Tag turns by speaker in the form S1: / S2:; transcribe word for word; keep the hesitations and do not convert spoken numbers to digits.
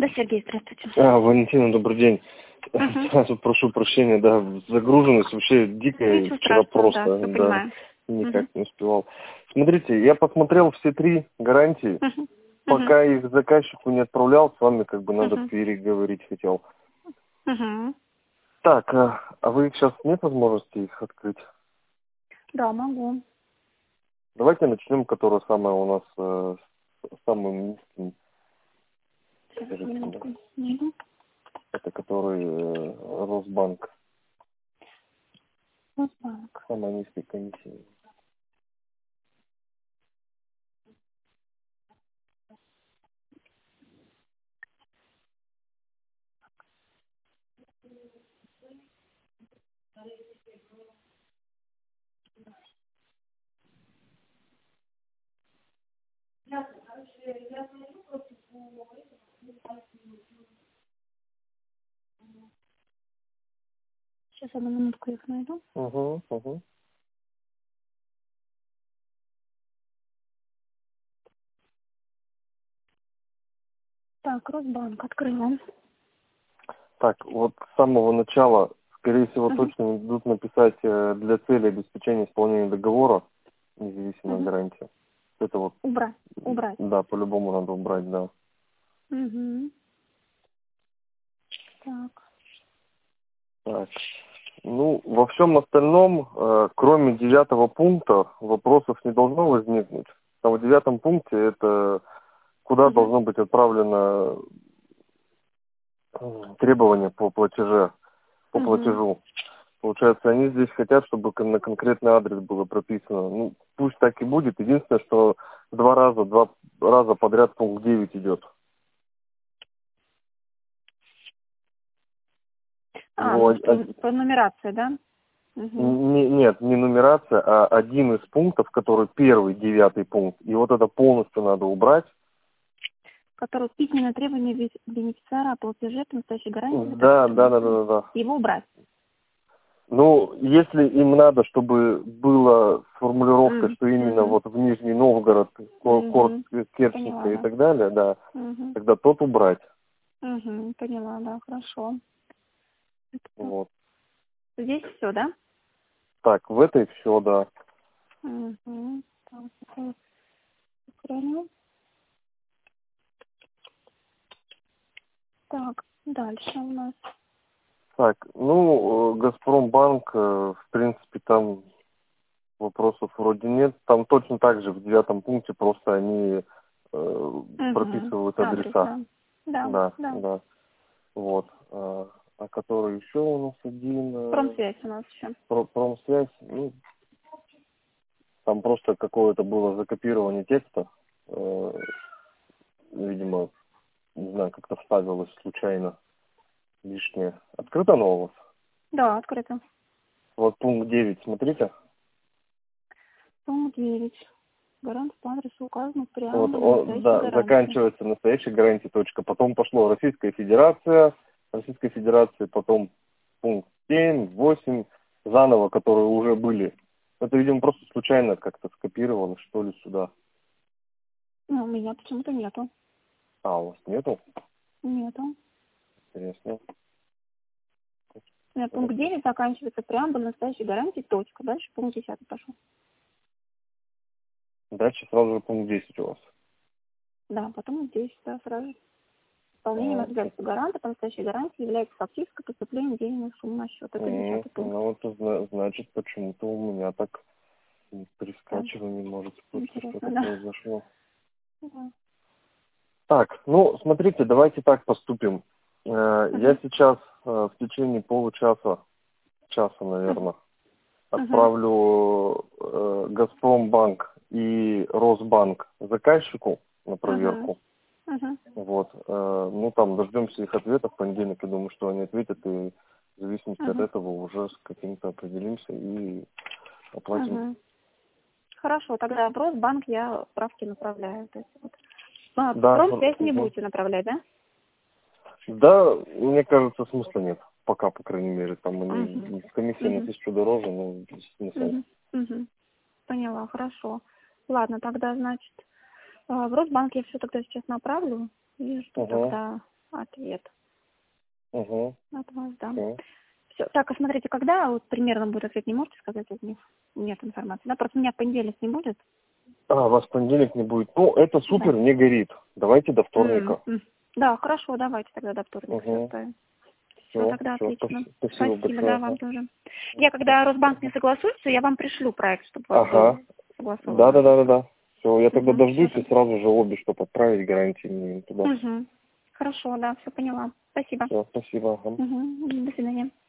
S1: Да, Сергей, здравствуйте.
S2: А, Валентина, добрый день.
S1: Угу.
S2: Сразу прошу прощения, да, загруженность вообще дикая,
S1: Ничего
S2: вчера
S1: страшного,
S2: просто,
S1: да, все
S2: да,
S1: понимаю.
S2: никак
S1: Угу.
S2: не успевал. Смотрите, я посмотрел все три гарантии,
S1: Угу. Угу.
S2: пока их заказчику не отправлял, с вами как бы надо
S1: Угу.
S2: переговорить хотел.
S1: Угу.
S2: Так, а, а вы сейчас нет возможности их открыть?
S1: Да, могу.
S2: Давайте начнем, которая самая у нас э, с самым низким.
S1: Сейчас,
S2: Скажите, да.
S1: минутку. Угу.
S2: Это который э, Росбанк,
S1: Росбанк.
S2: самая низкая комиссия.
S1: Сейчас одну минутку их найду.
S2: Угу, угу.
S1: Так, Росбанк открыла.
S2: Так, вот с самого начала, скорее всего,
S1: Угу.
S2: точно идут написать э, для цели обеспечения исполнения договора, независимая
S1: Угу.
S2: гарантия. Это вот,
S1: Убрать. Убрать.
S2: да, по-любому надо убрать, да.
S1: Угу. Так.
S2: Так. Ну, во всем остальном, э, кроме девятого пункта, вопросов не должно возникнуть. Там в девятом пункте это куда
S1: Угу.
S2: должно быть отправлено э, требование по платеже, по
S1: Угу.
S2: платежу. Получается, они здесь хотят, чтобы кон- на конкретный адрес было прописано. Ну, пусть так и будет. Единственное, что два раза, два раза подряд пункт девять идет.
S1: А,
S2: Его
S1: ну
S2: од- од-
S1: что, по нумерации, да? Угу.
S2: не- нет, не нумерация, а один из пунктов, который первый, девятый пункт. И вот это полностью надо убрать.
S1: Который письменное требование бе- бенефициара о платеже по настоящей гарантии за
S2: Да,
S1: таким-то
S2: да, да, да,
S1: годом.
S2: да, да.
S1: Его убрать.
S2: Ну, если им надо, чтобы была формулировка,
S1: М,
S2: что именно
S1: мгм,
S2: вот в Нижний Новгород, Кор- Корск,
S1: мгм.
S2: Керченко
S1: Поняла,
S2: и
S1: да.
S2: так далее, да,
S1: Мгм,
S2: тогда тот убрать.
S1: мгм. Поняла, да, хорошо. Это-
S2: Вот.
S1: Здесь все, да?
S2: Так, в этой все, да.
S1: Мгм. Так, это сохраню. Так, дальше у нас.
S2: Так, ну, э, Газпромбанк, э, в принципе, там вопросов вроде нет. Там точно так же в девятом пункте просто они э,
S1: Угу.
S2: прописывают
S1: Адрес,
S2: адреса.
S1: да. Да,
S2: Да,
S1: да.
S2: да. Вот. А, а который еще у нас один? э,
S1: Промсвязь у нас еще.
S2: про- Промсвязь. Ну, там просто какое-то было закопирование текста. э, видимо, не знаю, как-то вставилось случайно лишнее. Открыто оно у вас?
S1: Да, открыто.
S2: Вот пункт девять, смотрите.
S1: Пункт девять. Гарант по адресу указан в
S2: Вот,
S1: преамбуле
S2: он,
S1: настоящей
S2: да,
S1: гарантии.
S2: заканчивается настоящей гарантией точка. Потом пошло Российская Федерация, Российская Федерация, потом пункт семь, восемь, заново, которые уже были. Это, видимо, просто случайно как-то скопировано, что ли, сюда.
S1: Ну, у меня почему-то нету.
S2: А, у вас нету?
S1: Нету.
S2: Интересно.
S1: У меня пункт девять заканчивается преамбуль настоящей гарантии, точка. Дальше пункт десятый пошел.
S2: Дальше сразу же пункт десять у вас.
S1: Да, потом здесь, да, сразу. Исполнением
S2: А,
S1: обязательств гаранта по настоящей гарантии является фактическое поступление денежных сумм на счет. Это
S2: м,
S1: десятый пункт.
S2: ну, это зна- значит, почему-то у меня так при
S1: Да.
S2: скачивании, может, просто
S1: Интересно,
S2: что-то
S1: да.
S2: произошло.
S1: Да.
S2: Так, ну, смотрите, давайте так поступим. Э, Я
S1: Угу.
S2: сейчас э, в течение получаса, часа,
S1: Угу.
S2: наверное,
S1: Угу.
S2: отправлю э, Газпромбанк и Росбанк заказчику на
S1: Угу.
S2: проверку.
S1: Угу.
S2: Вот. э, Ну, там дождемся их ответа в понедельник. Я думаю, что они ответят, и в зависимости от
S1: Угу.
S2: этого уже с каким-то определимся и оплатим.
S1: Угу. Хорошо, тогда в Росбанк я справки направляю. То есть, вот. А, в
S2: Да,
S1: Промсвязь не
S2: мгм.
S1: будете направлять, да?
S2: Да, мне кажется, смысла нет. Пока, по крайней мере, там
S1: Угу.
S2: они с комиссией на
S1: Угу.
S2: тысячу дороже, но без смысла.
S1: Угу. Угу. Поняла, хорошо. Ладно, тогда, значит, э, в Росбанк я все тогда сейчас направлю и жду
S2: Угу.
S1: тогда ответ
S2: Угу.
S1: от вас, да.
S2: Все.
S1: Все. Так, а смотрите, когда вот примерно будет ответ, не можете сказать от них? Нет информации. Да, просто меня в понедельник не будет.
S2: А, вас в понедельник не будет. Ну, это супер,
S1: Да.
S2: не горит. Давайте до вторника.
S1: М, м. Да, хорошо, давайте тогда до вторника все
S2: Угу.
S1: оставим. Все,
S2: Все,
S1: тогда
S2: все,
S1: отлично.
S2: спасибо
S1: Спасибо,
S2: большое.
S1: да, вам тоже. Я когда Росбанк не согласуется, я вам пришлю проект, чтобы у вас
S2: Ага.
S1: был согласован.
S2: Да, да, да, да, да. Все, я тогда
S1: Угу,
S2: дождусь
S1: все.
S2: и сразу же обе, чтобы отправить гарантии мне туда.
S1: Угу. Хорошо, да, все поняла. Спасибо.
S2: Все, спасибо. Ага.
S1: Угу. До свидания.